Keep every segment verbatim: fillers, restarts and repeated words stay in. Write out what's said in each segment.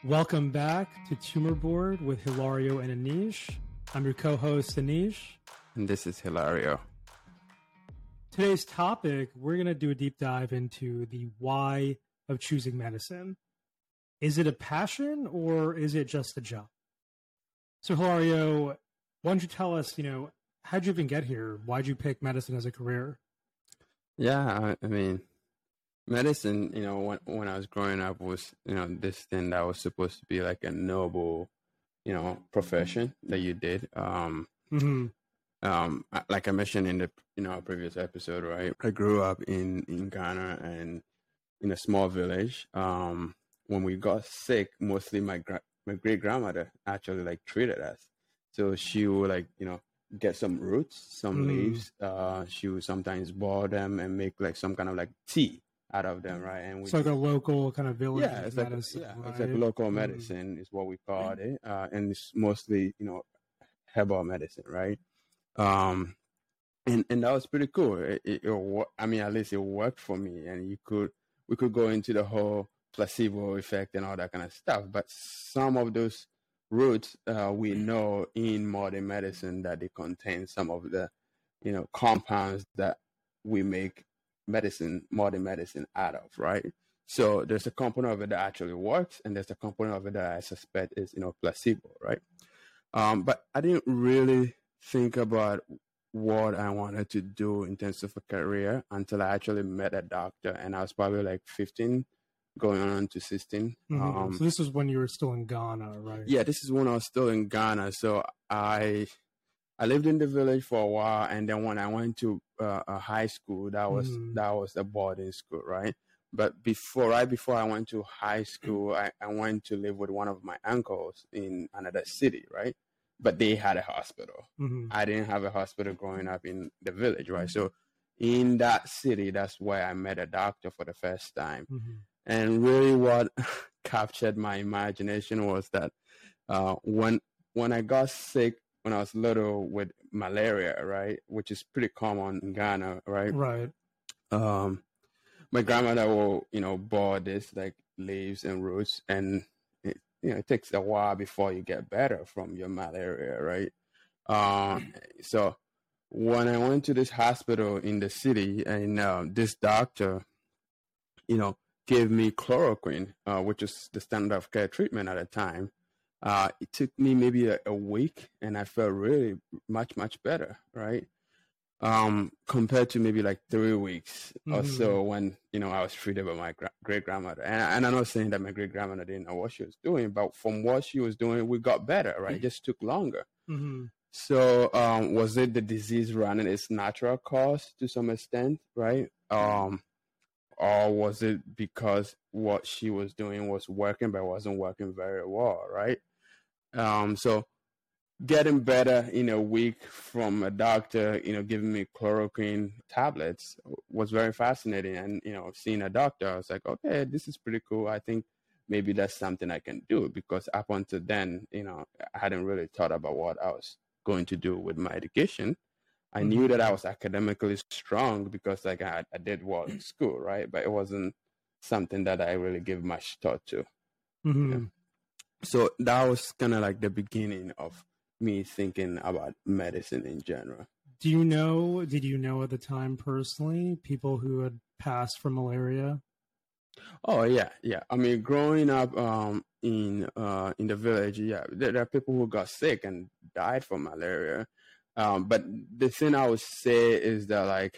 Welcome back to Tumor Board with Hilario and Anish. I'm your co-host, Anish. And this is Hilario. Today's topic, we're going to do a deep dive into the why of choosing medicine. Is it a passion or is it just a job? So Hilario, why don't you tell us, you know, how'd you even get here? Why'd you pick medicine as a career? Yeah, I, I mean, medicine, you know, when when I was growing up was, you know, this thing that was supposed to be like a noble, you know, profession that you did. Um, Mm-hmm. um, like I mentioned in the, you know, previous episode, right? I grew up in, in Ghana and in a small village. Um, when we got sick, mostly my gra- my great grandmother actually like treated us. So she would like, you know, get some roots, some Mm. leaves. Uh, she would sometimes boil them and make like some kind of like tea out of them, right? And we It's like a local kind of village yeah, it's like medicine, yeah, right? it's like local Mm. medicine is what we called it, uh, and it's mostly you know herbal medicine, right? Um, and and that was pretty cool. It, it, it, wo- I mean, at least it worked for me, and you could we could go into the whole placebo effect and all that kind of stuff. But some of those roots, uh, we know in modern medicine that they contain some of the you know compounds that we make medicine, modern medicine out of, right? So there's a component of it that actually works, and there's a component of it that I suspect is you know placebo, right? Um, but I didn't really think about what I wanted to do in terms of a career until I actually met a doctor, and I was probably like fifteen, going on to sixteen. Mm-hmm. Um, So this was when you were still in Ghana, right? yeah, this is when I was still in Ghana. So I I lived in the village for a while, and then when I went to uh, a high school, that was Mm. that was a boarding school, right? But before, right before I went to high school, I, I went to live with one of my uncles in another city, right? But they had a hospital. Mm-hmm. I didn't have a hospital growing up in the village, right? So in that city, that's where I met a doctor for the first time. Mm-hmm. And really what captured my imagination was that uh, when when I got sick when I was little with malaria, right, which is pretty common in Ghana, right? Right. Um, my grandmother will, you know, boil this like leaves and roots, and it, you know, it takes a while before you get better from your malaria, right? Uh, so when I went to this hospital in the city, and uh, this doctor, you know, gave me chloroquine, uh, which is the standard of care treatment at the time. Uh, it took me maybe a, a week, and I felt really much, much better, right? Um, compared to maybe like three weeks or Mm-hmm. so when, you know, I was treated by my gra- great grandmother. And, and I'm not saying that my great grandmother didn't know what she was doing, but from what she was doing, we got better, right? It just took longer. Mm-hmm. So, um, was it the disease running its natural course to some extent, right? Um, or was it because what she was doing was working but wasn't working very well, right? Um, so getting better in a week from a doctor, you know, giving me chloroquine tablets was very fascinating. And, you know, seeing a doctor, I was like, okay, this is pretty cool. I think maybe that's something I can do, because up until then, you know, I hadn't really thought about what I was going to do with my education. I Mm-hmm. knew that I was academically strong because like I, I did well in school, right? But it wasn't something that I really gave much thought to. Mm-hmm. Yeah. So that was kind of like the beginning of me thinking about medicine in general. Do you know, did you know at the time personally people who had passed from malaria? Oh yeah, yeah. I mean, growing up um, in uh, in the village, yeah, there, there are people who got sick and died from malaria. Um, but the thing I would say is that like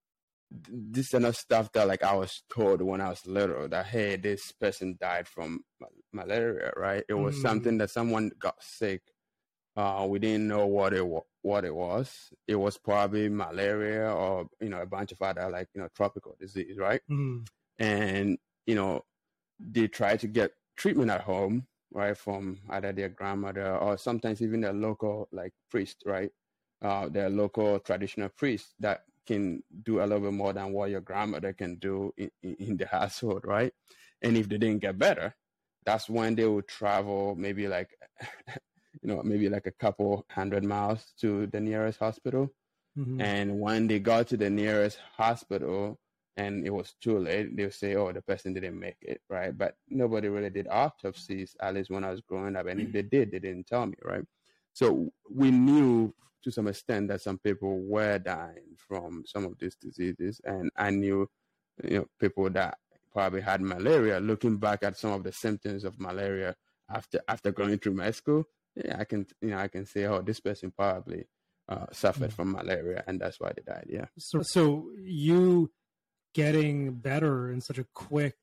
this is enough stuff that like I was told when I was little that hey, this person died from ma- malaria, right? It was Mm. something that someone got sick. Uh, we didn't know what it wa- what it was. It was probably malaria or you know a bunch of other like you know tropical disease, right? Mm. And you know they try to get treatment at home, right, from either their grandmother or sometimes even their local like priest, right? Uh, their local traditional priest that can do a little bit more than what your grandmother can do in, in, in the household, right? And if they didn't get better, that's when they would travel maybe like, you know, maybe like a couple hundred miles to the nearest hospital. Mm-hmm. And when they got to the nearest hospital, and it was too late, they'll say, oh, the person didn't make it, right? But nobody really did autopsies, at least when I was growing up. And if they did, they didn't tell me, right? So we knew to some extent that some people were dying from some of these diseases. And I knew, you know, people that probably had malaria. Looking back at some of the symptoms of malaria after after going through med school, yeah, I can, you know, I can say, oh, this person probably uh, suffered mm-hmm. from malaria, and that's why they died. Yeah. So, so you getting better in such a quick,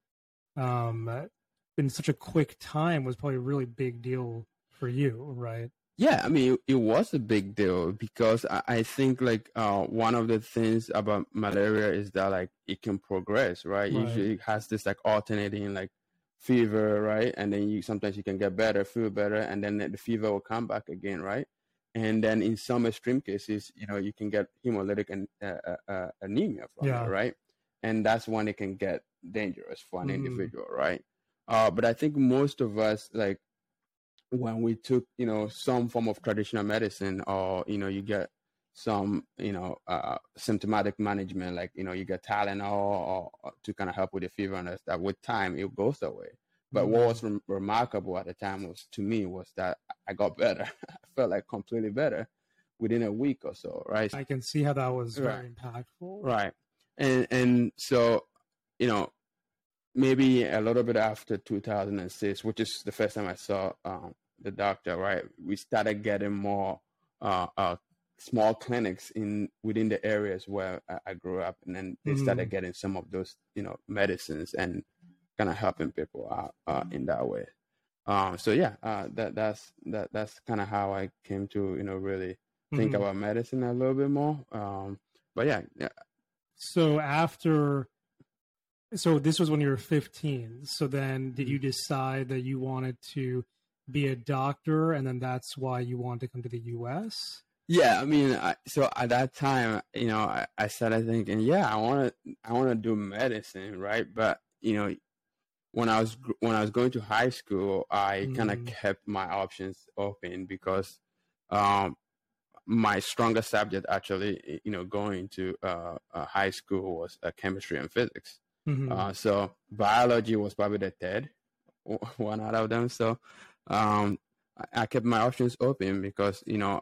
um, in such a quick time was probably a really big deal for you, right? Yeah, I mean, it, it was a big deal because I, I think like uh, one of the things about malaria is that like it can progress, right? right. Usually it has this like alternating like fever, right? And then you sometimes you can get better, feel better, and then the fever will come back again, right? And then in some extreme cases, you know, you can get hemolytic and uh, uh, anemia from yeah. it, right? And that's when it can get dangerous for an mm-hmm. individual, right? Uh, but I think most of us, like, when we took, you know, some form of traditional medicine, or, you know, you get some, you know, uh, symptomatic management, like, you know, you get Tylenol or, or to kind of help with the fever and that, with time, it goes away. But mm-hmm. what was re- remarkable at the time was, to me, was that I got better. I felt like completely better within a week or so, right? I can see how that was right. very impactful. Right. And, and so, you know, maybe a little bit after two thousand six, which is the first time I saw um, the doctor, right, we started getting more uh, uh, small clinics in within the areas where I, I grew up. And then they mm. started getting some of those, you know, medicines and kind of helping people out uh, in that way. Um, so yeah, uh, that that's that that's kind of how I came to, you know, really think mm-hmm. about medicine a little bit more. Um, but yeah, yeah. So after, so this was when you were fifteen. So then, did you decide that you wanted to be a doctor, and then that's why you wanted to come to the U S? Yeah, I mean, I, so at that time, you know, I, I started thinking, yeah, I want to, I want to do medicine, right? But you know, when I was when I was going to high school, I mm. kind of kept my options open because um, my strongest subject, actually, you know, going to uh, uh, high school was uh, chemistry and physics. Mm-hmm. Uh, so biology was probably the third one out of them. So um, I, I kept my options open because, you know,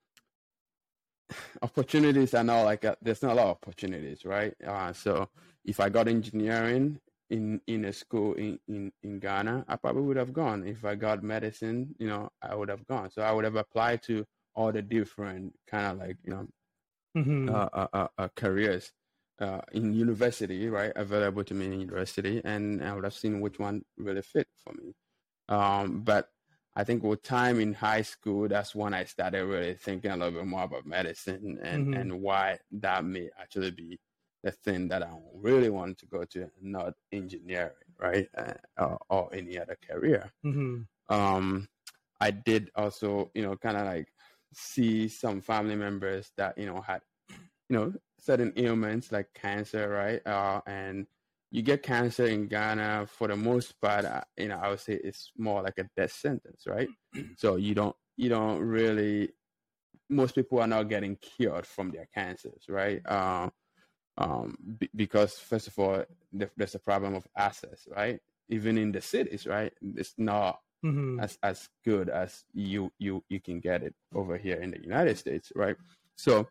opportunities are not like a, there's not a lot of opportunities, right? Uh, so if I got engineering in, in a school in, in, in Ghana, I probably would have gone. If I got medicine, you know, I would have gone. So I would have applied to all the different kind of like, you know, mm-hmm. uh, uh, uh, uh, careers uh, in university, right? Available to me in university. And I would have seen which one really fit for me. Um, but I think with time in high school, that's when I started really thinking a little bit more about medicine and, mm-hmm. and why that may actually be the thing that I really wanted to go to, not engineering, right? Uh, or, or any other career. Mm-hmm. Um, I did also, you know, kind of like see some family members that, you know, had, you know, certain ailments like cancer, right? Uh, and you get cancer in Ghana, for the most part, uh, you know, I would say it's more like a death sentence, right? So you don't, you don't really, most people are not getting cured from their cancers, right? Uh, um, b- because first of all, th- there's a problem of access, right? Even in the cities, right? It's not mm-hmm. as as good as you you you can get it over here in the United States, right? So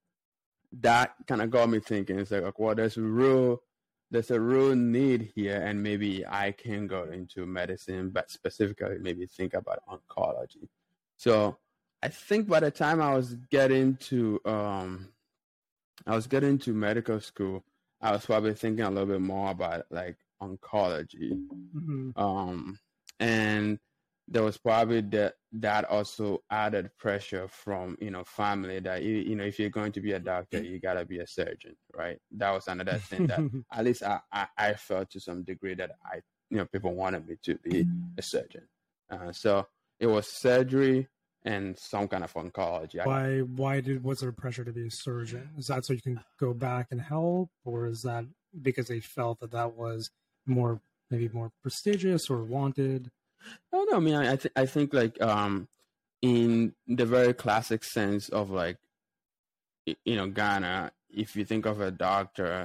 that kind of got me thinking. It's like, well, there's a real there's a real need here, and maybe I can go into medicine, but specifically maybe think about oncology. So I think by the time I was getting to um, I was getting to medical school, I was probably thinking a little bit more about like oncology, mm-hmm. um, and there was probably that that also added pressure from, you know, family that, you, you know, if you're going to be a doctor, you gotta be a surgeon, right? That was another thing that at least I, I, I felt to some degree that I, you know, people wanted me to be a surgeon. Uh, so it was surgery and some kind of oncology. Why why did was there pressure to be a surgeon? Is that so you can go back and help, or is that because they felt that that was more, maybe more prestigious or wanted? Oh no, I mean, I th- I think like um, in the very classic sense of like, you know, Ghana, if you think of a doctor,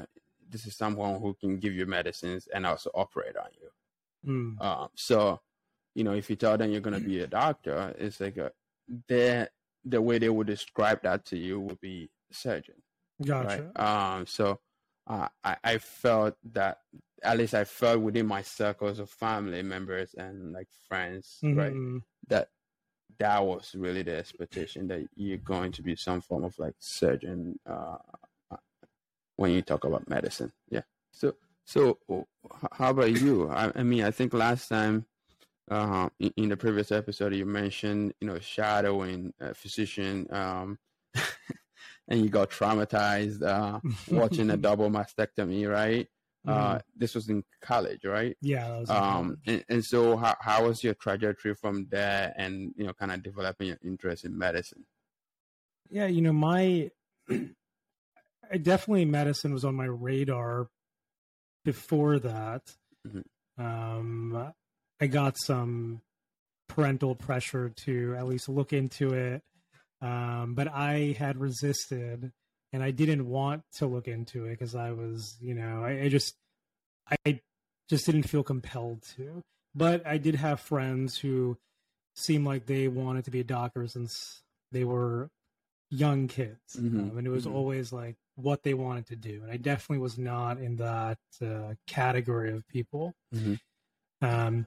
this is someone who can give you medicines and also operate on you. Mm. Um, so, you know, if you tell them you're going to be a doctor, it's like a, the the way they would describe that to you would be surgeon. Gotcha. Right. Um, so uh, I, I felt that, at least I felt within my circles of family members and like friends, Mm-hmm. right, that that was really the expectation, that you're going to be some form of like surgeon uh, when you talk about medicine. Yeah. So, so how about you? I, I mean, I think last time uh, in, in the previous episode, you mentioned, you know, shadowing a physician, um, and you got traumatized uh, watching a double mastectomy, right? Mm. Uh, this was in college, right? Yeah. That was in um, college. and, and so how, how was your trajectory from there and, you know, kind of developing your interest in medicine? Yeah, you know, my, I definitely medicine was on my radar before that. Mm-hmm. Um, I got some parental pressure to at least look into it. Um, but I had resisted and I didn't want to look into it because I was, you know, I, I just, I just didn't feel compelled to. But I did have friends who seemed like they wanted to be a doctor since they were young kids. Mm-hmm. Um, and it was mm-hmm. always like what they wanted to do. And I definitely was not in that uh, category of people. Mm-hmm. Um,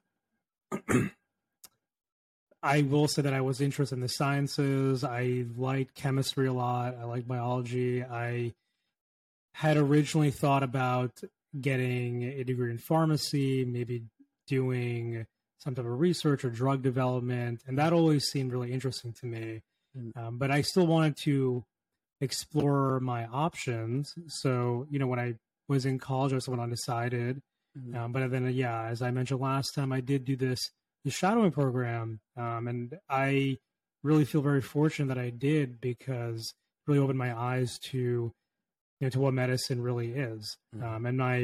I will say that I was interested in the sciences. I liked chemistry a lot. I liked biology. I had originally thought about getting a degree in pharmacy, maybe doing some type of research or drug development. And that always seemed really interesting to me. Um, but I still wanted to explore my options. So, you know, when I was in college, I was somewhat undecided. Mm-hmm. Um, but then, yeah, as I mentioned last time, I did do this, this shadowing program. Um, and I really feel very fortunate that I did, because it really opened my eyes to, you know, to what medicine really is. Mm-hmm. Um, and my,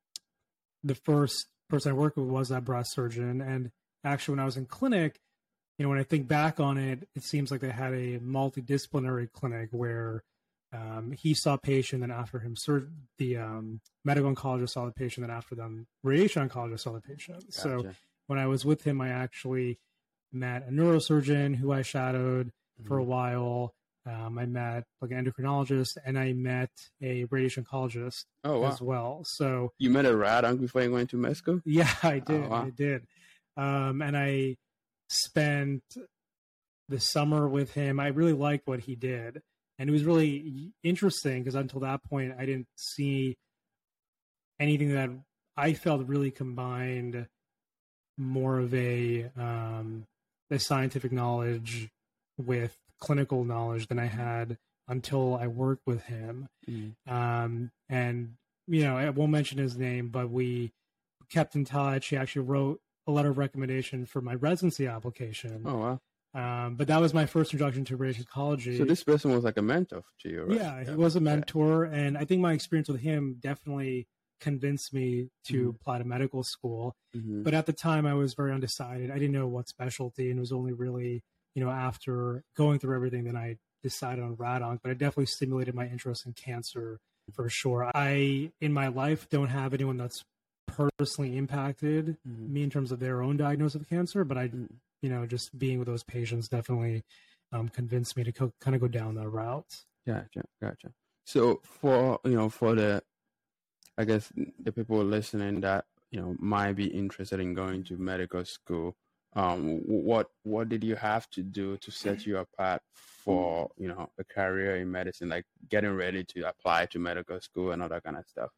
the first person I worked with was that breast surgeon. And actually, when I was in clinic, you know, when I think back on it, it seems like they had a multidisciplinary clinic where um, he saw a patient, and after him, sur- the um, medical oncologist saw the patient, and after them, radiation oncologist saw the patient. Gotcha. So when I was with him, I actually met a neurosurgeon who I shadowed mm-hmm. for a while. Um, I met like an endocrinologist, and I met a radiation oncologist oh, wow. as well. So you met a rad onc before you went to med school? Yeah, I did. Oh, wow. I did. Um, and I spent the summer with him. I really liked what he did. And it was really interesting because until that point, I didn't see anything that I felt really combined more of a, um, a scientific knowledge with clinical knowledge than I had until I worked with him. Mm. Um, and, you know, I won't mention his name, but we kept in touch. He actually wrote a letter of recommendation for my residency application. Oh, wow. Um, but that was my first introduction to radiation oncology. So this person was like a mentor to you, right? Yeah, he was a mentor. Yeah. And I think my experience with him definitely convinced me to mm-hmm. apply to medical school. Mm-hmm. But at the time, I was very undecided. I didn't know what specialty. And it was only really, you know, after going through everything that I decided on rad onc. But it definitely stimulated my interest in cancer for sure. I, in my life, don't have anyone that's personally impacted mm-hmm. me in terms of their own diagnosis of cancer, but I, mm-hmm. you know, just being with those patients definitely um, convinced me to co- kind of go down that route. Gotcha, gotcha. So for, you know, for the, I guess the people listening that, you know, might be interested in going to medical school, um, what, what did you have to do to set you apart for, you know, a career in medicine, like getting ready to apply to medical school and all that kind of stuff?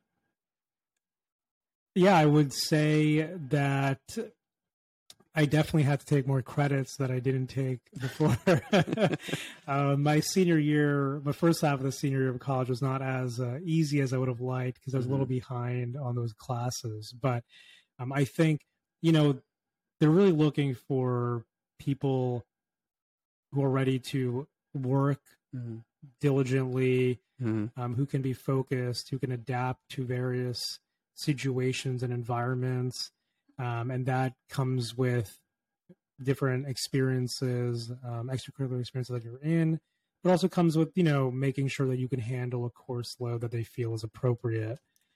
Yeah, I would say that I definitely had to take more credits that I didn't take before. uh, my senior year, my first half of the senior year of college was not as uh, easy as I would have liked because I was mm-hmm. a little behind on those classes. But um, I think, you know, they're really looking for people who are ready to work mm-hmm. diligently, mm-hmm. um, who can be focused, who can adapt to various situations and environments. Um, and that comes with different experiences, um, extracurricular experiences that you're in, but also comes with, you know, making sure that you can handle a course load that they feel is appropriate.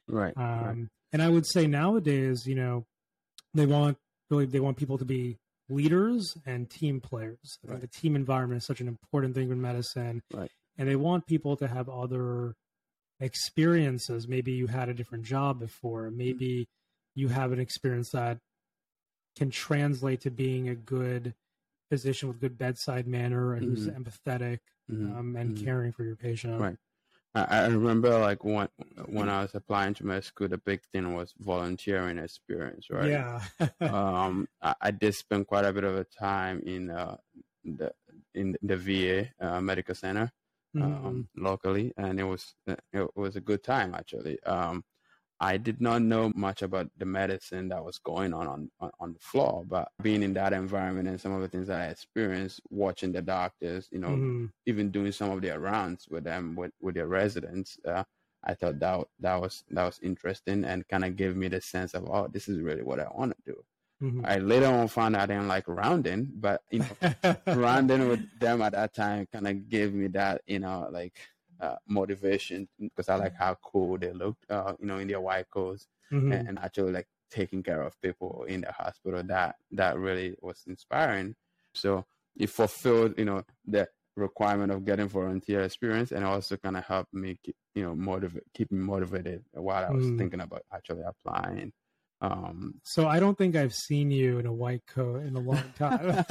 Right. Um, right. And I would say nowadays, you know, they want really they want people to be leaders and team players. I Right. think the team environment is such an important thing in medicine, Right. and they want people to have other experiences. Maybe you had a different job before. Maybe you have an experience that can translate to being a good physician with good bedside manner and who's Mm-hmm. empathetic Mm-hmm. um, and Mm-hmm. caring for your patient. Right. I, I remember like when when I was applying to med school, the big thing was volunteering experience, right? Yeah. um, I, I did spend quite a bit of a time in uh, the in the V A uh, medical center um, mm-hmm. locally, and it was it was a good time actually. Um, I did not know much about the medicine that was going on, on on on the floor, but being in that environment and some of the things that I experienced, watching the doctors, you know, Mm-hmm. even doing some of their rounds with them with, with their residents, uh, I thought that that was that was interesting and kind of gave me the sense of, oh, this is really what I want to do. Mm-hmm. I later on found out I didn't like rounding, but you know, rounding with them at that time kind of gave me that, you know, like uh, motivation because I like how cool they looked, uh, you know, in their white coats mm-hmm. and, and actually like taking care of people in the hospital. That that really was inspiring. So it fulfilled, you know, the requirement of getting volunteer experience and also kind of helped me, keep, you know, motivate, keep me motivated while I was mm. thinking about actually applying. Um, so I don't think I've seen you in a white coat in a long time.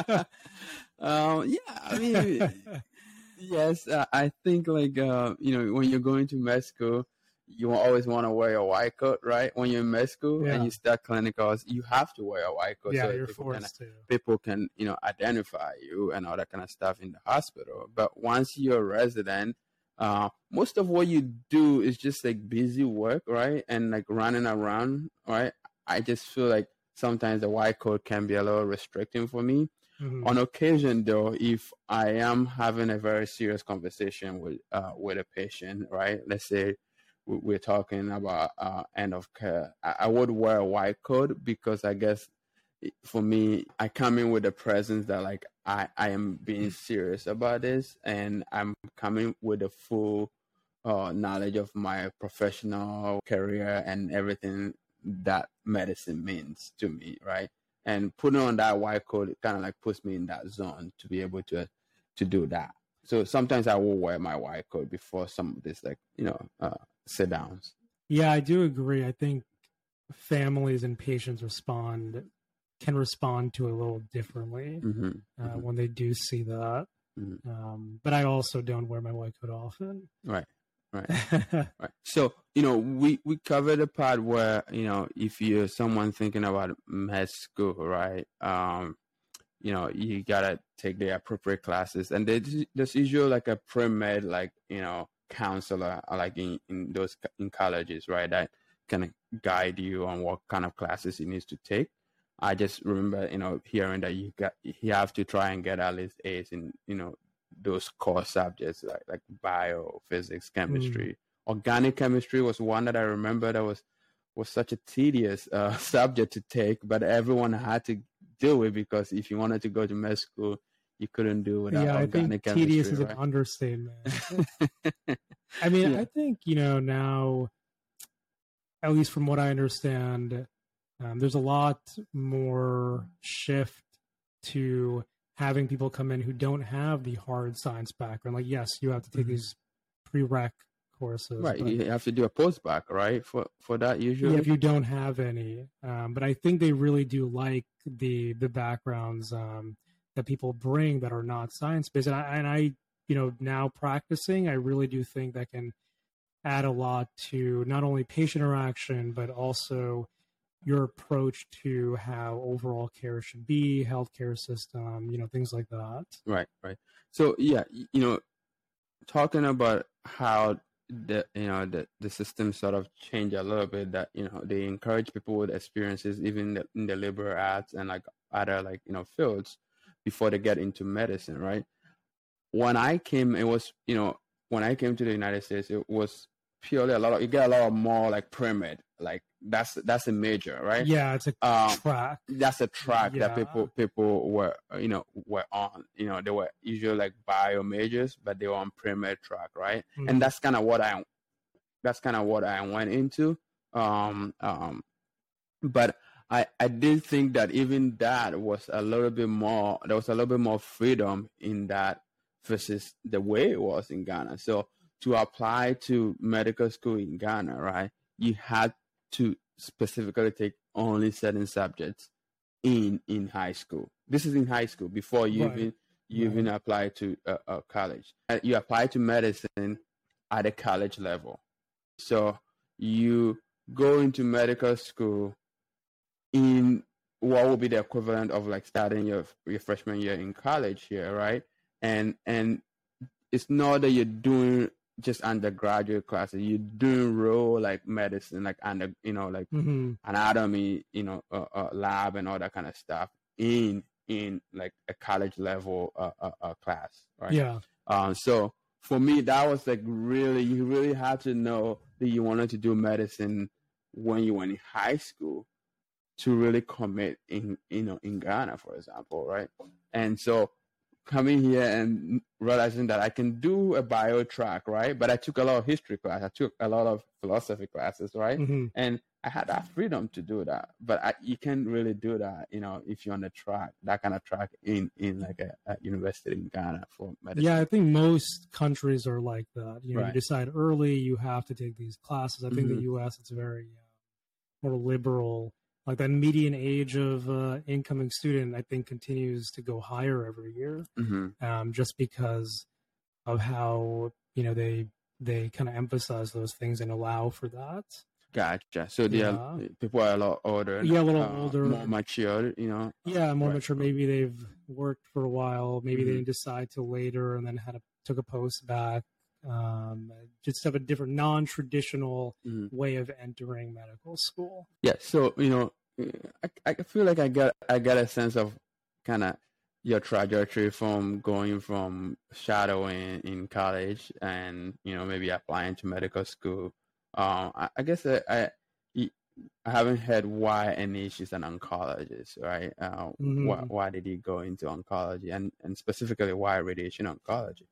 um, yeah, I mean, yes, uh, I think like, uh, you know, when you're going to med school, you always want to wear a white coat, right? When you're in med school yeah. and you start clinicals, you have to wear a white coat. Yeah, so you're people forced can, to. People can, you know, identify you and all that kind of stuff in the hospital. But once you're a resident, uh, most of what you do is just like busy work, right? And like running around, right? I just feel like sometimes the white coat can be a little restricting for me. Mm-hmm. On occasion, though, if I am having a very serious conversation with uh, with a patient, right? Let's say we're talking about uh, end of care, I, I would wear a white coat because I guess for me, I come in with a presence that like I, I am being serious about this and I'm coming with a full uh, knowledge of my professional career and everything that medicine means to me, right? And putting on that white coat kind of like puts me in that zone to be able to to do that. So sometimes I will wear my white coat before some of this, like, you know, uh, sit downs. Yeah, I do agree. I think families and patients respond can respond to it a little differently mm-hmm. Uh, Mm-hmm. when they do see that. Mm-hmm. Um, but I also don't wear my white coat often. Right. Right. Right. So, you know, we, we covered the part where, you know, if you're someone thinking about med school, right, um, you know, you got to take the appropriate classes. And there's, there's usually like a pre-med, like, you know, counselor, like in, in those in colleges, right, that kind of guide you on what kind of classes you need to take. I just remember, you know, hearing that you got you have to try and get at least A's in, you know, those core subjects like like bio, physics, chemistry. Mm. Organic chemistry was one that I remember that was was such a tedious uh, subject to take, but everyone had to do it because if you wanted to go to med school, you couldn't do it without yeah, organic I think chemistry. Tedious is right? an understatement. I mean, yeah. I think, you know, now, at least from what I understand, um, there's a lot more shift to having people come in who don't have the hard science background. Like, yes, you have to take mm-hmm. these prereq courses. Right. But, you have to do a postbac, right? For for that usually. Yeah, if you don't have any. Um, but I think they really do like the the backgrounds um, that people bring that are not science based. And I, and I, you know, now practicing, I really do think that can add a lot to not only patient interaction, but also your approach to how overall care should be, healthcare system, you know, things like that. Right, right. So yeah, you know, talking about how the you know the the system sort of changed a little bit. That you know they encourage people with experiences even in the, in the liberal arts and like other like you know fields before they get into medicine. Right. When I came, it was you know when I came to the United States, it was purely a lot of you get a lot of more like pre-med, like that's that's a major, right? Yeah, it's a um, track. That's a track yeah. that people people were you know were on. You know, they were usually like bio majors, but they were on pre-med track, right? Mm-hmm. And that's kind of what I that's kind of what I went into. Um, um, but I, I did think that even that was a little bit more, there was a little bit more freedom in that versus the way it was in Ghana. So to apply to medical school in Ghana, right, you had to specifically take only certain subjects in in high school. This is in high school before you Right. even you Right. even apply to a, a college. Uh, You apply to medicine at a college level. So you go into medical school in what would be the equivalent of like starting your your freshman year in college here, right? And and it's not that you're doing just undergraduate classes. You're doing real like medicine, like under you know like Mm-hmm. anatomy, you know, uh, uh, lab and all that kind of stuff in in like a college level uh, uh, uh, class, right? Yeah. Um, so for me, that was like really, you really had to know that you wanted to do medicine when you were in high school to really commit in, you know, in Ghana, for example, right? And so coming here and realizing that I can do a bio track, right? But I took a lot of history class, I took a lot of philosophy classes, right? Mm-hmm. And I had that freedom to do that, but I, you can't really do that, you know, if you're on the track, that kind of track in in like a, a university in Ghana for medicine. Yeah, I think most countries are like that. You know, Right. you decide early you have to take these classes. I think Mhm. the U S it's very uh, more liberal. Like that median age of uh, incoming student, I think continues to go higher every year, Mhm. um, just because of how you know they they kind of emphasize those things and allow for that. Gotcha. So they Yeah. are people are a lot older, Yeah, a little uh, older. more mature, you know. Yeah, more Right. mature. Maybe they've worked for a while. Maybe they Mhm. didn't decide till later, and then had a took a post back. Um, just have a different, non-traditional Mhm. way of entering medical school. Yeah. So you know, I I feel like I got I got a sense of kind of your trajectory from going from shadowing in college and you know maybe applying to medical school. Um, I, I guess I, I I haven't heard why Anish is an oncologist, right? Uh, why Mhm. why did he go into oncology and and specifically why radiation oncology?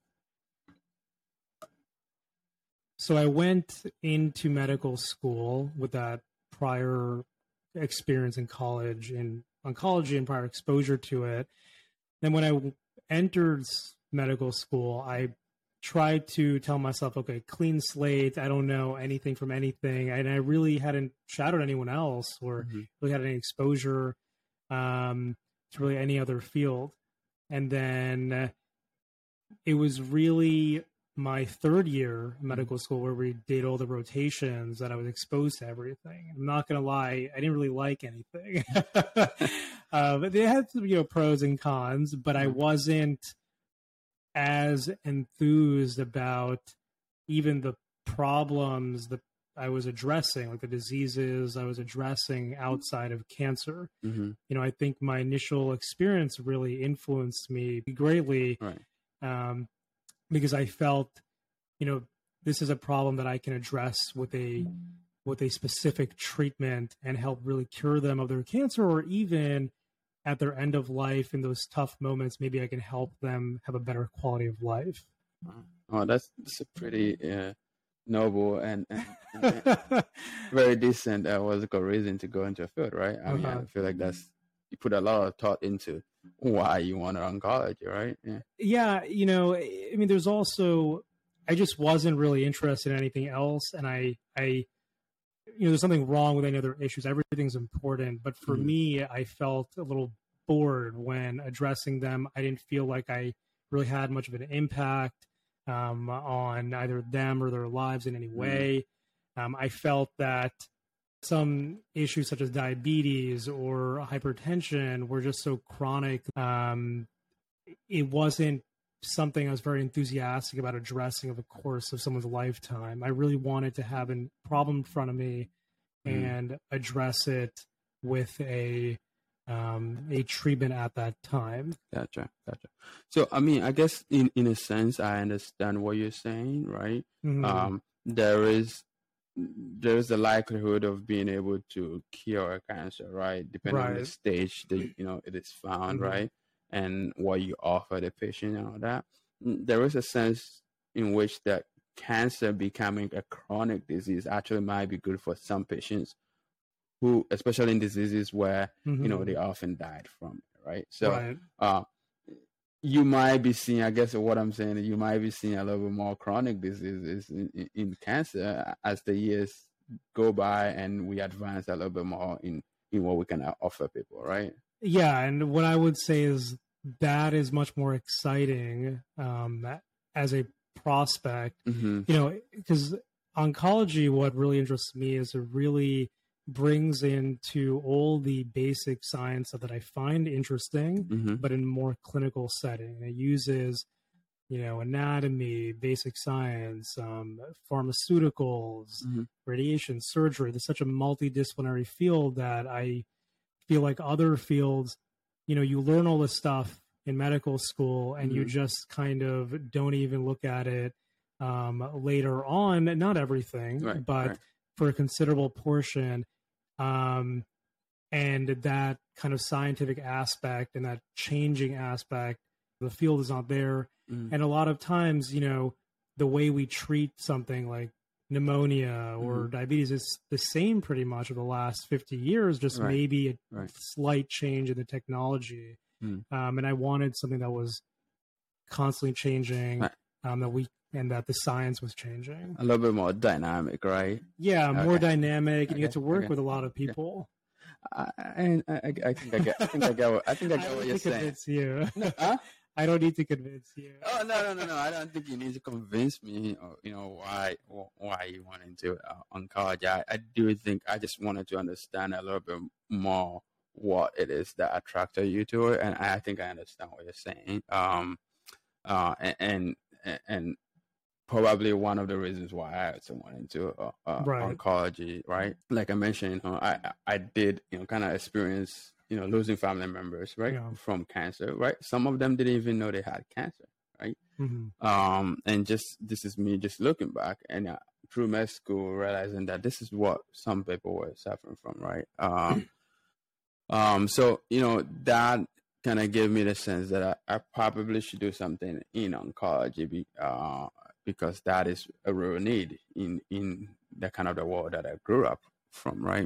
So I went into medical school with that prior experience in college in oncology and prior exposure to it. Then when I entered medical school, I tried to tell myself, okay, clean slate. I don't know anything from anything. And I really hadn't shadowed anyone else or Mm-hmm. really had any exposure um, to really any other field. And then uh, it was really my third year medical school where we did all the rotations that I was exposed to everything. I'm not going to lie, I didn't really like anything. uh, but they had some, you know, pros and cons, but I wasn't as enthused about even the problems that I was addressing, like the diseases I was addressing outside of cancer. Mm-hmm. You know, I think my initial experience really influenced me greatly. Right. Um, because I felt, you know, this is a problem that I can address with a with a specific treatment and help really cure them of their cancer, or even at their end of life in those tough moments, maybe I can help them have a better quality of life. Oh, that's, that's a pretty uh, noble and, and, and very decent uh, what's it called, reason to go into a field, right? I mean, Uh-huh. I feel like that's, you put a lot of thought into why you want oncology, right? Yeah. Yeah, you know, I mean, there's also, I just wasn't really interested in anything else, and I, I, you know, there's something wrong with any other issues. Everything's important, but for Mhm. me, I felt a little bored when addressing them. I didn't feel like I really had much of an impact um, on either them or their lives in any way. Um, I felt that some issues such as diabetes or hypertension were just so chronic. Um, it wasn't something I was very enthusiastic about addressing over the course of someone's lifetime. I really wanted to have a problem in front of me Mhm. and address it with a um, a treatment at that time. Gotcha, gotcha. So, I mean, I guess in, in a sense, I understand what you're saying, right? Mhm. Um, there is there is a likelihood of being able to cure cancer, right? Depending on the Right. stage that you know it is found, Mhm. right? And what you offer the patient and all that. Mm, There is a sense in which that cancer becoming a chronic disease actually might be good for some patients who, especially in diseases where, mm-hmm. you know, they often died from it, right? So, right. uh, you might be seeing, I guess what I'm saying, you might be seeing a little bit more chronic diseases in, in, in cancer as the years go by and we advance a little bit more in, in what we can offer people, right? Yeah, and what I would say is that is much more exciting um, as a prospect, mm-hmm. you know, because oncology, what really interests me is it really brings into all the basic science that I find interesting, mm-hmm. but in a more clinical setting. It uses, you know, anatomy, basic science, um, pharmaceuticals, mm-hmm. radiation, surgery. There's such a multidisciplinary field that I feel like other fields, you know, you learn all this stuff in medical school and mm-hmm. you just kind of don't even look at it um, later on. Not everything, right, but right. for a considerable portion. Um, and that kind of scientific aspect and that changing aspect, the field is not there. Mm-hmm. And a lot of times, you know, the way we treat something like pneumonia or mm-hmm. diabetes is the same pretty much of the last fifty years, just right. maybe a right. slight change in the technology. Mm-hmm. Um, and I wanted something that was constantly changing, right. um, that we, and that the science was changing. A little bit more dynamic, right? Yeah, more okay. dynamic, and okay. you get to work okay. with a lot of people. I, I, I, I think I get, I think I get what, I think I get I what you're saying. Convince you. No, huh? I don't need to convince you. Oh no, no, no, no! I don't think you need to convince me. Or, you know why why you went into uh, oncology. I, I do think I just wanted to understand a little bit more what it is that attracted you to it, and I think I understand what you're saying. Um, uh, and and, and probably one of the reasons why I also went into uh, uh, right. oncology, right? Like I mentioned, you know, I I did you know kind of experience. You know, losing family members, right, yeah. from cancer, right? Some of them didn't even know they had cancer, right? Mm-hmm. Um, and just this is me just looking back and uh, through med school, realizing that this is what some people were suffering from, right? Um, um, so you know that kind of gave me the sense that I, I probably should do something in oncology, be, uh, because that is a real need in in the kind of the world that I grew up from, right?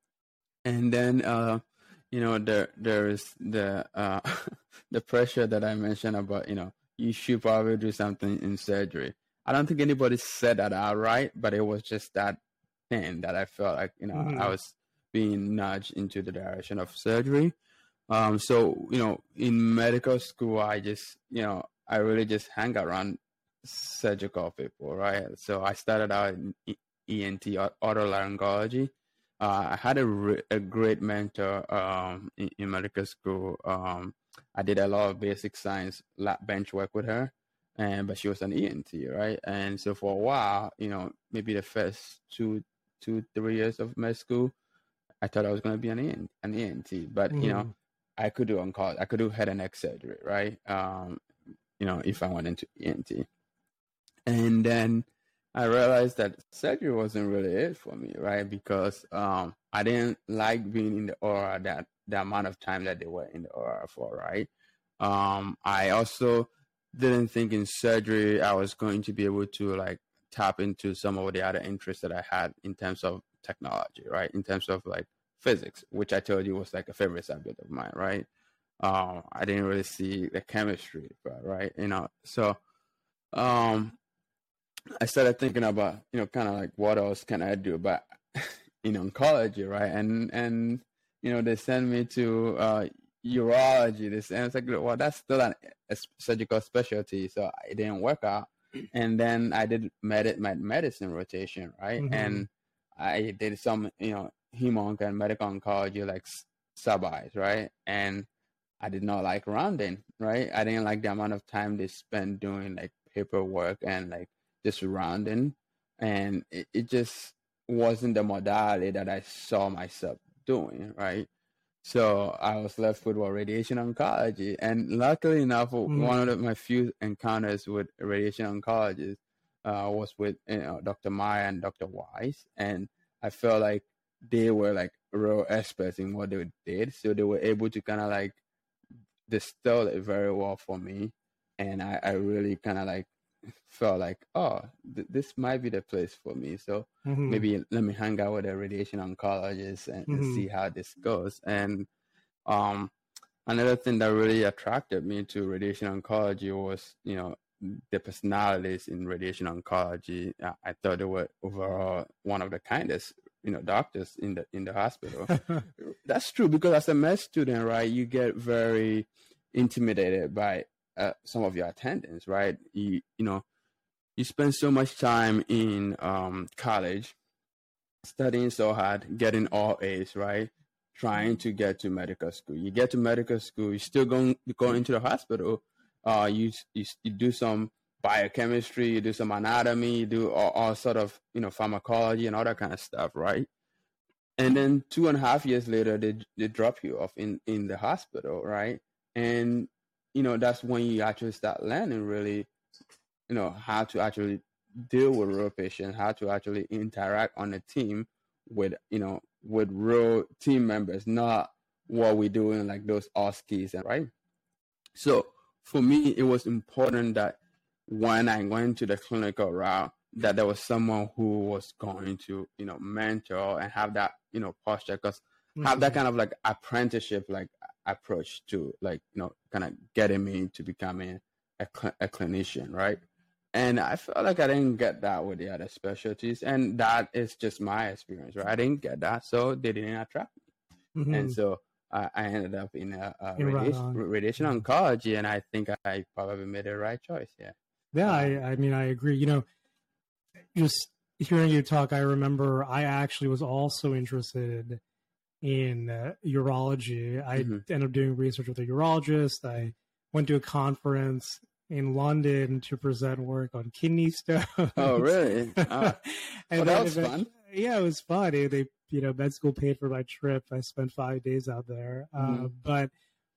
And then. Uh, You know, there there is the uh, the pressure that I mentioned about, you know, you should probably do something in surgery. I don't think anybody said that outright, but it was just that thing that I felt like, you know, mm-hmm. I was being nudged into the direction of surgery. Um, so, you know, in medical school, I just, you know, I really just hang around surgical people, right? So I started out in E N T, otolaryngology. Uh, I had a, re- a great mentor um, in, in medical school. Um, I did a lot of basic science lab bench work with her, and but she was an E N T, right? And so for a while, you know, maybe the first two, two, three years of med school, I thought I was going to be an E N, an E N T, but mm-hmm. you know, I could do oncology, I could do head and neck surgery, right? Um, you know, if I went into E N T, and then I realized that surgery wasn't really it for me, right? Because um, I didn't like being in the O R that the amount of time that they were in the O R for, right? Um, I also didn't think in surgery I was going to be able to like tap into some of the other interests that I had in terms of technology, right? In terms of like physics, which I told you was like a favorite subject of mine, right? Um, I didn't really see the chemistry, right? You know, so um. I started thinking about, you know, kind of like what else can I do about in oncology, right? And, and you know, they sent me to uh, urology. They sent, I was like, well, that's still an, a surgical specialty, so it didn't work out. And then I did med- med- medicine rotation, right? Mm-hmm. And I did some, you know, hem-onc and medical oncology, like sub-I's, right? And I did not like rounding, right? I didn't like the amount of time they spent doing like paperwork and like just rounding, and it, it just wasn't the modality that I saw myself doing, right? So I was left with what, radiation oncology, and luckily enough, mm. one of the, my few encounters with radiation oncologists uh, was with you know Doctor Meyer and Doctor Weiss, and I felt like they were like real experts in what they did, so they were able to kind of like distill it very well for me, and I, I really kind of like felt like, oh, th- this might be the place for me. So Mm-hmm. maybe let me hang out with a radiation oncologist and, and Mm-hmm. see how this goes. And um, another thing that really attracted me to radiation oncology was, you know, the personalities in radiation oncology. I, I thought they were overall one of the kindest, you know, doctors in the in the hospital. That's true, because as a med student, right, you get very intimidated by uh, some of your attendants, right? You you know, you spend so much time in um, college studying so hard, getting all A's, right? Trying to get to medical school. You get to medical school, you're still going going into the hospital. Uh, you, you you do some biochemistry, you do some anatomy, you do all, all sort of, you know, pharmacology and all that kind of stuff, right? And then two and a half years later, they they drop you off in in the hospital, right? And you know, that's when you actually start learning really, you know, how to actually deal with real patients, how to actually interact on a team with, you know, with real team members, not what we do in like those OSCEs, and right. So for me, it was important that when I went to the clinical route, that there was someone who was going to, you know, mentor and have that, you know, posture, because mm-hmm. have that kind of like apprenticeship, like approach to like, you know, kind of getting me into becoming a, cl- a clinician, right? And I felt like I didn't get that with the other specialties, and that is just my experience, right? I didn't get that, so they didn't attract me, mm-hmm. and so I, I ended up in a, a in radiation, radiation mm-hmm. oncology, and I think I probably made the right choice. Yeah. Yeah, um, I, I mean, I agree. You know, just hearing you talk, I remember I actually was also interested in uh, urology. I mm-hmm. ended up doing research with a urologist. I went to a conference in London to present work on kidney stones. Oh, really? Uh, and well, that was fun. Yeah, it was fun. They, they, you know, med school paid for my trip. I spent five days out there. Mm-hmm. Uh, but,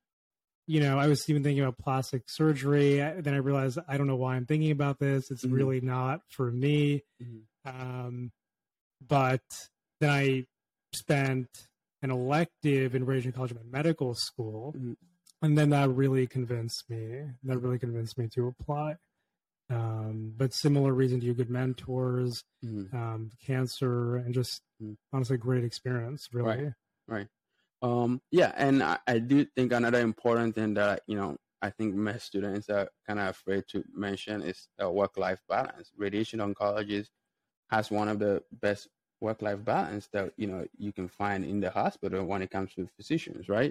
you know, I was even thinking about plastic surgery. Then I realized I don't know why I'm thinking about this. It's mm-hmm. really not for me. Mm-hmm. Um, but then I spent an elective in radiation oncology at medical school. Mm-hmm. And then that really convinced me. That really convinced me to apply. Um, but similar reason to you, good mentors, mm-hmm. um, cancer, and just mm-hmm. honestly great experience. Really, right, right. Um, yeah, and I, I do think another important thing that, you know, I think most students are kind of afraid to mention is a work-life balance. Radiation oncologist has one of the best work-life balance that, you know, you can find in the hospital when it comes to physicians, right?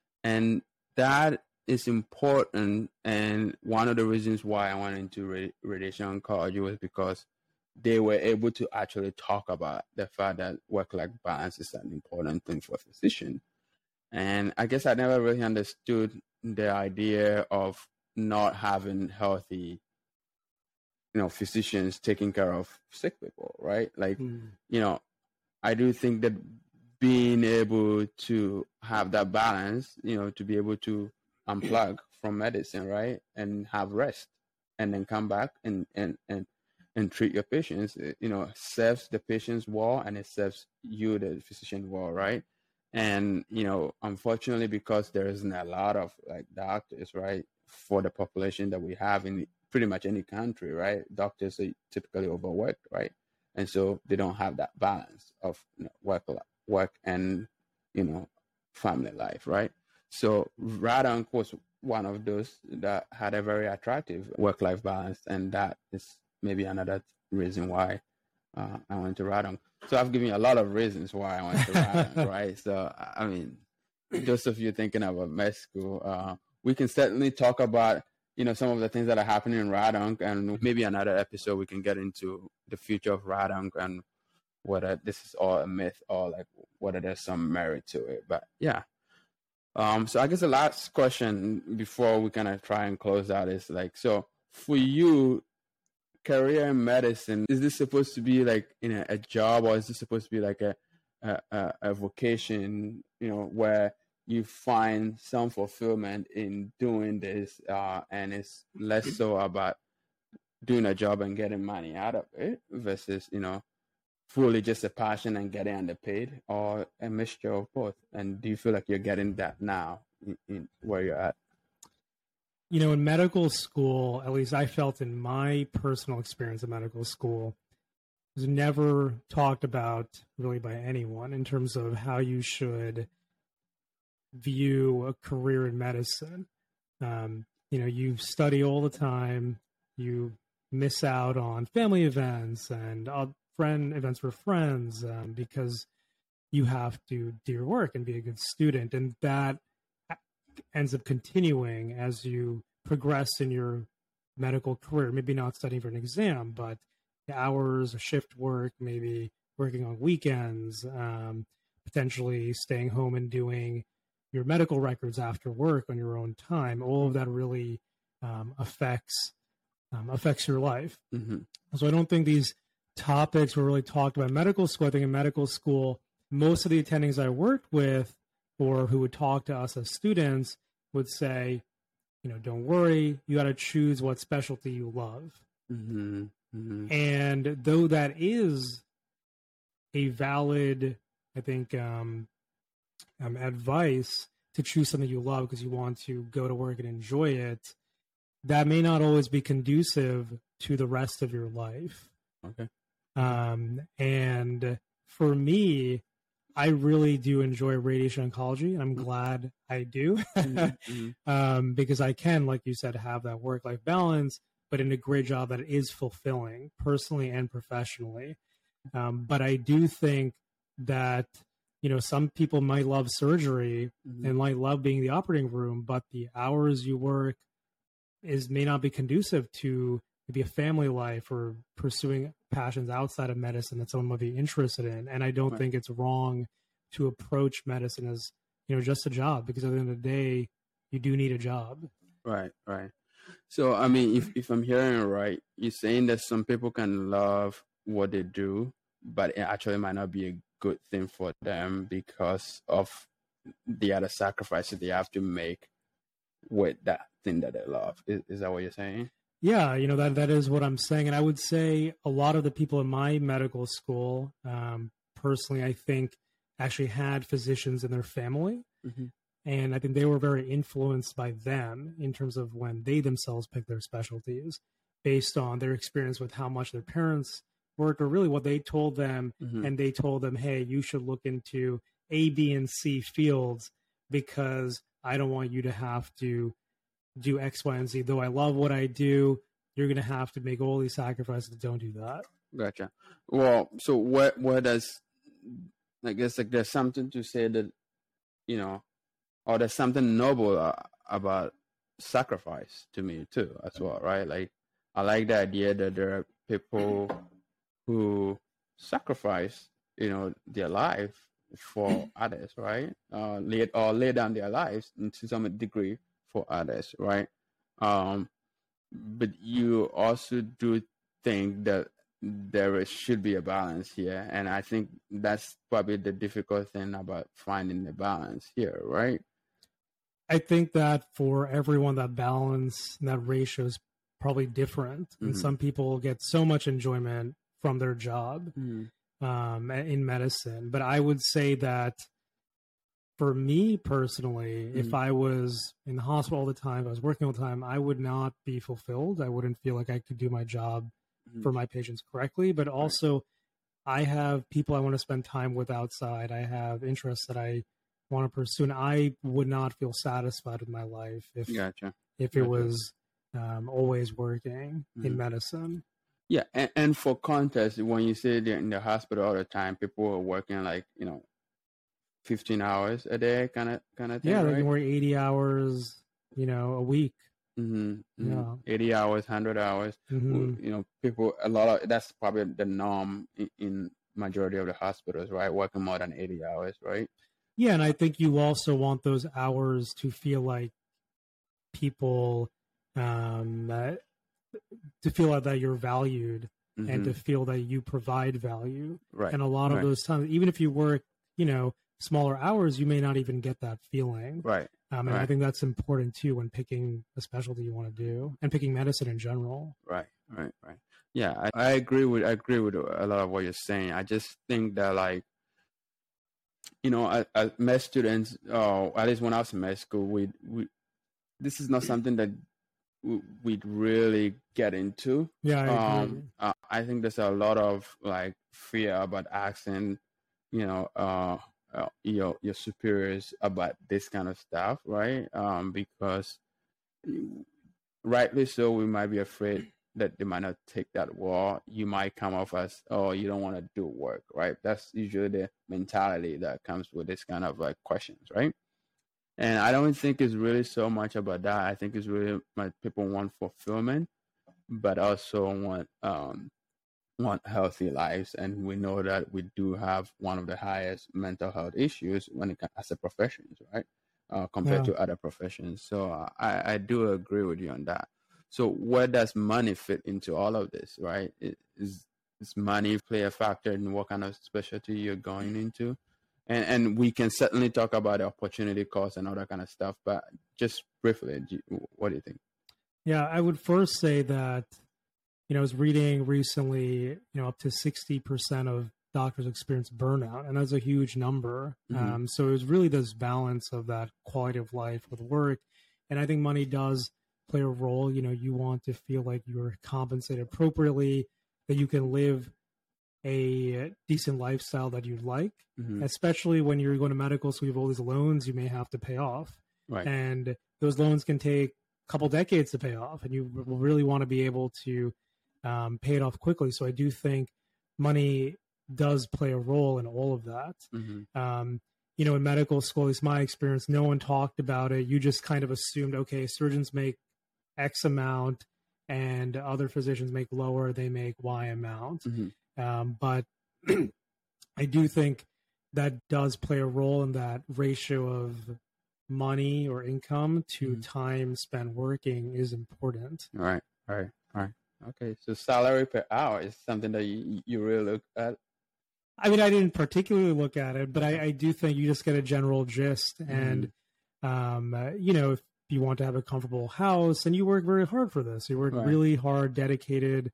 And that is important, and one of the reasons why I went into ra- radiation oncology was because they were able to actually talk about the fact that work-life balance is an important thing for a physician. And I guess I never really understood the idea of not having healthy, you know, physicians taking care of sick people, right? Like, mm. you know, I do think that being able to have that balance, you know, to be able to unplug from medicine, right, and have rest, and then come back and and and and treat your patients, you know, serves the patients well, and it serves you, the physician, well, right? And you know, unfortunately, because there isn't a lot of like doctors, right, for the population that we have in pretty much any country, right, doctors are typically overworked, right, and so they don't have that balance of, you know, work work and, you know, family life, right? So Radonc was one of those that had a very attractive work-life balance, and that is maybe another reason why uh, I went to Radonc. So I've given you a lot of reasons why I went to Radonc, right? So, I mean, those of you thinking about med school, uh, we can certainly talk about, you know, some of the things that are happening in Radonc, and maybe another episode we can get into the future of Radonc and whether this is all a myth or like whether there's some merit to it. But yeah. Um, so I guess the last question before we kind of try and close out is like, so for you, career in medicine, is this supposed to be like, you know, a job, or is this supposed to be like a a, a vocation, you know, where you find some fulfillment in doing this, uh, and it's less so about doing a job and getting money out of it versus, you know, fully just a passion and getting underpaid, or a mixture of both? And do you feel like you're getting that now in, in where you're at? you know, in medical school, at least I felt in my personal experience in medical school, was never talked about really by anyone in terms of how you should view a career in medicine. Um, you know, you study all the time, you miss out on family events and uh, friend events for friends um, because you have to do your work and be a good student. And that ends up continuing as you progress in your medical career, maybe not studying for an exam, but hours of shift work, maybe working on weekends, um, potentially staying home and doing your medical records after work on your own time. All of that really um, affects um, affects your life. Mm-hmm. So I don't think these topics were really talked about in medical school. I think in medical school, most of the attendings I worked with or who would talk to us as students would say, you know, don't worry, you got to choose what specialty you love. Mm-hmm. Mm-hmm. And though that is a valid, I think, um, um, advice to choose something you love because you want to go to work and enjoy it, that may not always be conducive to the rest of your life. Okay. Um, and for me, I really do enjoy radiation oncology, and I'm glad I do, Mm-hmm. um, because I can, like you said, have that work-life balance, but in a great job that is fulfilling personally and professionally. Um, but I do think that, you know, some people might love surgery Mm-hmm. and might love being in the operating room, but the hours you work is may not be conducive to maybe a family life or pursuing passions outside of medicine that someone might be interested in. And I don't Right. think it's wrong to approach medicine as, you know, just a job, because at the end of the day, you do need a job. Right, right. So, I mean, if, if I'm hearing it right, you're saying that some people can love what they do, but it actually might not be a good thing for them because of the other sacrifices they have to make with that thing that they love. Is, is that what you're saying? Yeah, you know, that that is what I'm saying. And I would say a lot of the people in my medical school, um, personally, I think actually had physicians in their family. Mm-hmm. And I think they were very influenced by them in terms of when they themselves picked their specialties based on their experience with how much their parents worked or really what they told them. Mm-hmm. And they told them, hey, you should look into A, B, and C fields because I don't want you to have to do X, Y, and Z. Though I love what I do, you're going to have to make all these sacrifices. Don't do that. Gotcha. Well, so what, what does, I guess like there's something to say that, you know, or there's something noble uh, about sacrifice to me too, as well, right? Like, I like the idea that there are people who sacrifice, you know, their life for others, right? Uh, lay or lay down their lives to some degree for others, right? Um, but you also do think that there is, should be a balance here, and I think that's probably the difficult thing about finding the balance here, right? I think that for everyone, that balance and that ratio is probably different. Mm-hmm. And some people get so much enjoyment from their job mm-hmm. um, in medicine. But I would say that for me personally, mm-hmm. if I was in the hospital all the time, if I was working all the time, I would not be fulfilled. I wouldn't feel like I could do my job mm-hmm. for my patients correctly. But also, right. I have people I want to spend time with outside. I have interests that I want to pursue, and I would not feel satisfied with my life if gotcha. if gotcha. it was um, always working mm-hmm. in medicine. Yeah, and, and for context, when you say they're in the hospital all the time, people are working like, you know, fifteen hours a day, kind of kind of thing. Yeah, they right? can work eighty hours, you know, a week. Mm-hmm, mm-hmm. Yeah, eighty hours, one hundred hours. Mm-hmm. You know, people a lot of that's probably the norm in, in majority of the hospitals, right? Working more than eighty hours, right? Yeah, and I think you also want those hours to feel like people, um, uh, to feel like that you're valued mm-hmm. and to feel that you provide value. Right. And a lot of right. those times, even if you work, you know, smaller hours, you may not even get that feeling. Right. Um, and right. I think that's important too when picking the specialty you want to do and picking medicine in general. Right. Right. Right. Yeah, I, I agree with I agree with a lot of what you're saying. I just think that like, you know, as, as med students, uh, at least when I was in med school, we, we this is not something that we'd really get into. Yeah, I agree. Um, uh, I think there's a lot of like fear about asking, you know, uh, uh, your your superiors about this kind of stuff, right? Um, because rightly so, we might be afraid that they might not take that war. You might come off as, oh, you don't want to do work, right? That's usually the mentality that comes with this kind of like questions, right? And I don't think it's really so much about that. I think it's really my people want fulfillment, but also want um, want healthy lives. And we know that we do have one of the highest mental health issues when it comes as a profession, right? Uh, compared Yeah. to other professions. So uh, I, I do agree with you on that. So where does money fit into all of this, right? Is, is money play a factor in what kind of specialty you're going into? And and we can certainly talk about the opportunity cost and all that kind of stuff, but just briefly, what do you think? Yeah, I would first say that, you know, I was reading recently, you know, up to sixty percent of doctors experience burnout, and that's a huge number. Mm-hmm. Um, so it's really this balance of that quality of life with work. And I think money does play a role. You know, you want to feel like you're compensated appropriately, that you can live a decent lifestyle that you like, Mm-hmm. especially when you're going to medical school, you have all these loans you may have to pay off. Right. And those loans can take a couple decades to pay off, and you will really want to be able to um, pay it off quickly. So I do think money does play a role in all of that. Mm-hmm. Um, you know, in medical school, at least my experience, no one talked about it. You just kind of assumed, okay, surgeons make X amount and other physicians make lower, they make Y amount. Mm-hmm. Um, but I do think that does play a role in that ratio of money or income to mm-hmm. time spent working is important. All right, all right, all right. Okay, so salary per hour is something that you, you really look at? I mean, I didn't particularly look at it, but I, I do think you just get a general gist. Mm-hmm. And, um, uh, you know, if you want to have a comfortable house and you work very hard for this, you work Right. really hard, dedicated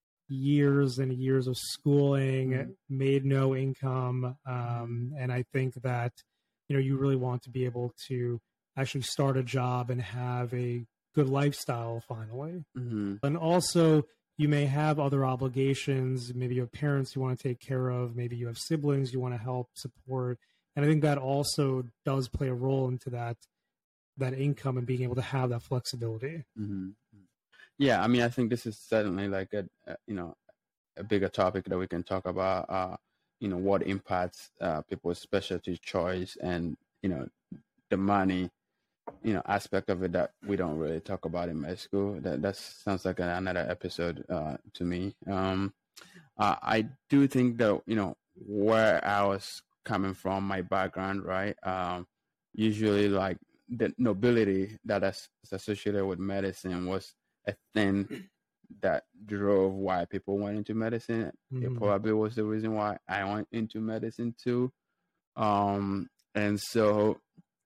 years and years of schooling, mm-hmm. made no income. Um, and I think that, you know, you really want to be able to actually start a job and have a good lifestyle finally. Mm-hmm. And also, you may have other obligations. Maybe you have parents you want to take care of. Maybe you have siblings you want to help support. And I think that also does play a role into that that income and being able to have that flexibility. Mm-hmm. Yeah, I mean, I think this is certainly like a, a you know a bigger topic that we can talk about. Uh, you know, what impacts uh, people's specialty choice and you know the money you know aspect of it that we don't really talk about in med school. That that sounds like another episode uh, to me. Um, uh, I do think that you know where I was coming from, my background, right? Um, usually, like the nobility that is associated with medicine was a thing that drove why people went into medicine. Mm-hmm. It probably was the reason why I went into medicine too. Um, and so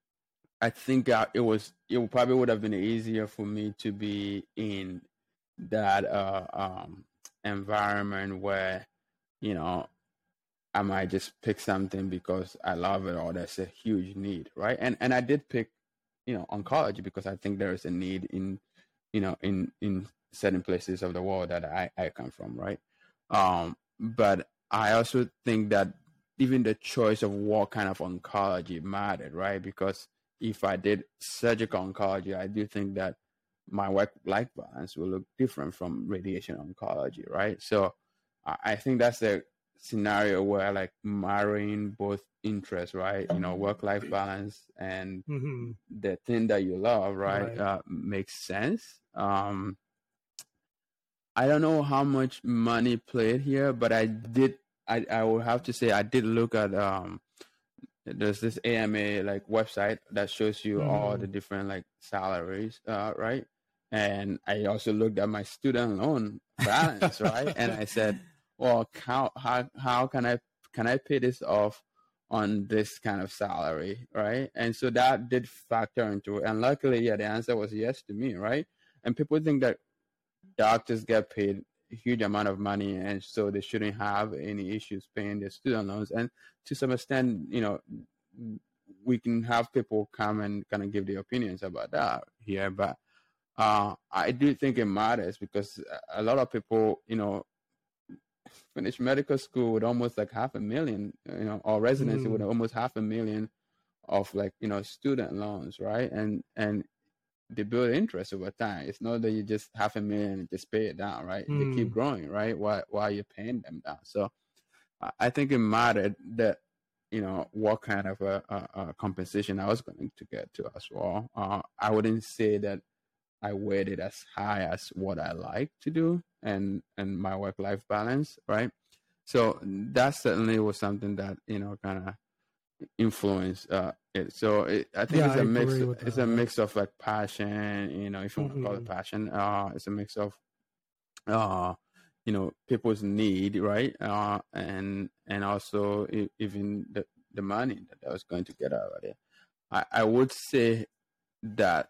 I think uh, it was it probably would have been easier for me to be in that uh, um, environment where you know I might just pick something because I love it or there's a huge need, right? And and I did pick you know oncology because I think there is a need in you know in in certain places of the world that I, I come from, right? Um, but I also think that even the choice of what kind of oncology mattered, right? Because if I did surgical oncology, I do think that my work-life balance will look different from radiation oncology, right? So I think that's a scenario where like marrying both interests, right? You know, work-life balance and mm-hmm. the thing that you love, right, right. Uh, makes sense. Um, I don't know how much money played here, but I did. I I will have to say I did look at um. There's this A M A like website that shows you mm. all the different like salaries, uh, right? And I also looked at my student loan balance, right? And I said, well, how how how can I can I pay this off on this kind of salary, right? And so that did factor into it. And luckily, yeah, the answer was yes to me, right? And people think that doctors get paid a huge amount of money, and so they shouldn't have any issues paying their student loans. And to some extent, you know, we can have people come and kind of give their opinions about that here, but uh, I do think it matters because a lot of people, you know, finish medical school with almost like half a million, you know, or residency mm. with almost half a million of like, you know, student loans, right? And and they build interest over time. It's not that you just half a million and just pay it down, right? Mm. They keep growing, right? While while you're paying them down. So I think it mattered that, you know, what kind of a, a, a compensation I was going to get to as well. Uh, I wouldn't say that I weighed it as high as what I like to do and, and my work-life balance, right? So that certainly was something that, you know, kind of influenced uh, it. So it, I think yeah, it's a mix. It's that. a mix of like passion, you know, if you mm-hmm. want to call it passion. Uh, it's a mix of, uh, you know, people's need, right? Uh, and and also even the, the money that I was going to get out of it. I, I would say that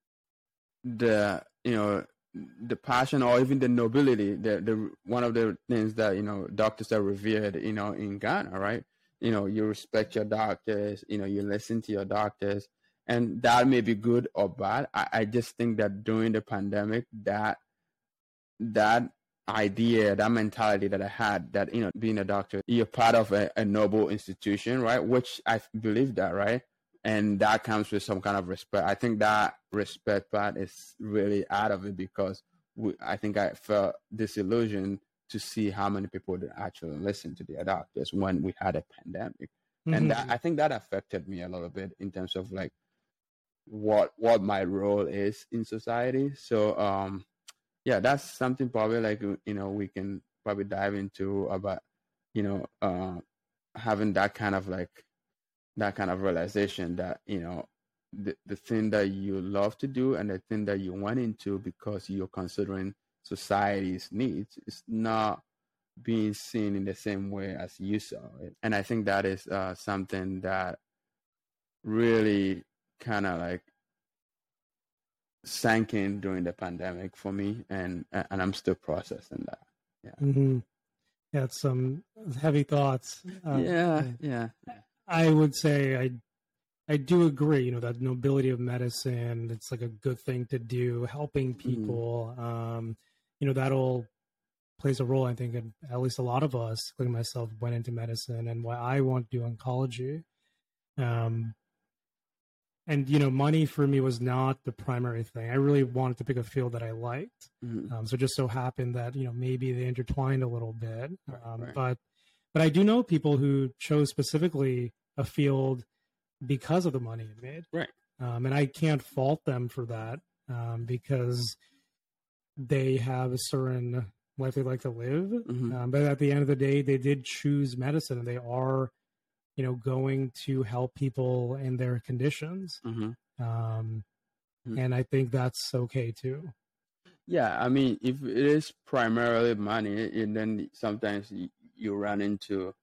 the, you know, the passion or even the nobility, the, the one of the things that, you know, doctors are revered, you know, in Ghana, right? You know, you respect your doctors, you know, you listen to your doctors, and that may be good or bad. I, I just think that during the pandemic, that that idea, that mentality that I had, that, you know, being a doctor, you're part of a, a noble institution, right? Which I believe that, right? And that comes with some kind of respect. I think that respect part is really out of it because we, I think I felt disillusioned to see how many people would actually listen to their doctors when we had a pandemic. Mm-hmm. And that, I think that affected me a little bit in terms of like what what my role is in society. So, um, yeah, that's something probably like, you know, we can probably dive into about, you know, uh, having that kind of like, that kind of realization that, you know, the, the thing that you love to do and the thing that you went into because you're considering society's needs is not being seen in the same way as you saw it. And I think that is uh, something that really kind of like sank in during the pandemic for me, and and I'm still processing that. Yeah. Mm-hmm. Yeah, it's some heavy thoughts. Uh, yeah, yeah. I would say I I do agree, you know, that nobility of medicine, it's like a good thing to do, helping people. Mm-hmm. Um, you know, that'll plays a role, I think, in at least a lot of us, including myself, went into medicine and why I want to do oncology. Um, and, you know, money for me was not the primary thing. I really wanted to pick a field that I liked. Mm-hmm. Um, so it just so happened that, you know, maybe they intertwined a little bit. Um, right. But but I do know people who chose specifically a field because of the money it made. Right. Um, and I can't fault them for that um, because they have a certain life they like to live. Mm-hmm. Um, but at the end of the day, they did choose medicine and they are, you know, going to help people in their conditions. Mm-hmm. Um, mm-hmm. And I think that's okay too. Yeah. I mean, if it is primarily money, and then sometimes you, you run into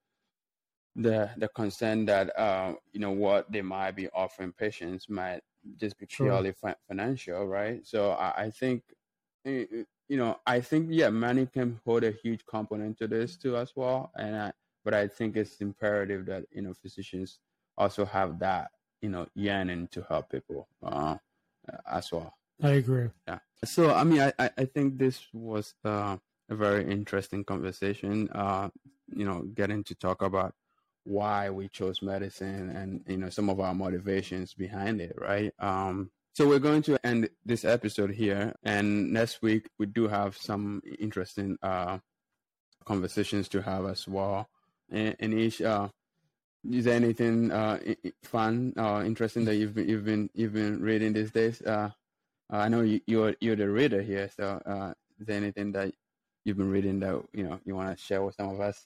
the the concern that uh, you know, what they might be offering patients might just be purely sure. fi- financial, right? So I, I think, you know, I think yeah, money can hold a huge component to this too as well, and I, but I think it's imperative that, you know, physicians also have that, you know, yearning to help people uh, as well. I agree. Yeah. So I mean, I I think this was uh, a very interesting conversation. Uh, you know, getting to talk about why we chose medicine and, you know, some of our motivations behind it, right? Um, so we're going to end this episode here, and next week we do have some interesting uh, conversations to have as well. And, and each, uh, is there anything uh, fun or uh, interesting that you've been you've been you've been reading these days? Uh, I know you, you're you're the reader here, so uh, is there anything that you've been reading that, you know, you want to share with some of us?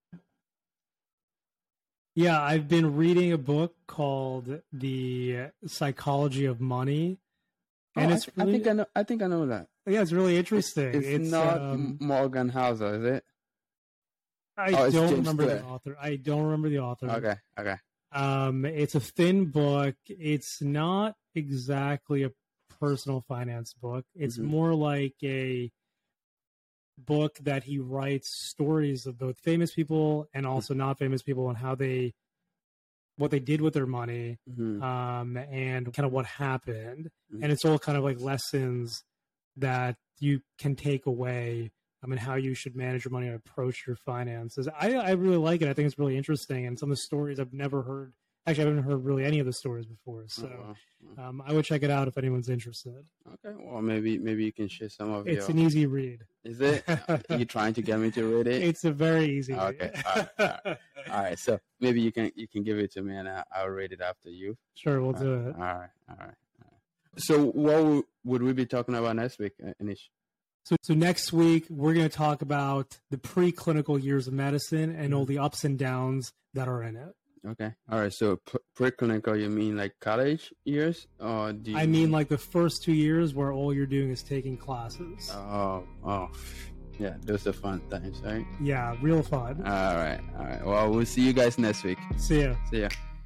Yeah, I've been reading a book called The Psychology of Money. And oh, it's I, really, I think I know I think I know that. Yeah, it's really interesting. It's, it's, it's not um, Morgan Housel, is it? I oh, don't remember Clear. the author. I don't remember the author. Okay, okay. Um, it's a thin book. It's not exactly a personal finance book. It's mm-hmm. more like a book that he writes stories of both famous people and also not famous people and how they what they did with their money, Mm-hmm. um, and kind of what happened. Mhm. And it's all kind of like lessons that you can take away. I mean, how you should manage your money and approach your finances. I, I really like it. I think it's really interesting. And some of the stories I've never heard. Actually, I haven't heard really any of the stories before. So Oh, wow. um, I would check it out if anyone's interested. Okay, well, maybe maybe you can share some of It's your. an easy read. Is it? Are you trying to get me to read it? It's a very easy Okay, read. all right, all right. All right, so maybe you can you can give it to me and I, I'll read it after you. Sure, we'll All do right, it. all right, all right. All right. So what w- would we be talking about next week, uh, Anish? So, so next week, we're going to talk about the preclinical years of medicine and all the ups and downs that are in it. Okay, all right. So p- preclinical, you mean like college years, or do you I mean, like the first two years where all you're doing is taking classes. Oh, oh, yeah, those are fun times, right? Yeah, real fun. All right, all right. Well, we'll see you guys next week. See ya. See ya.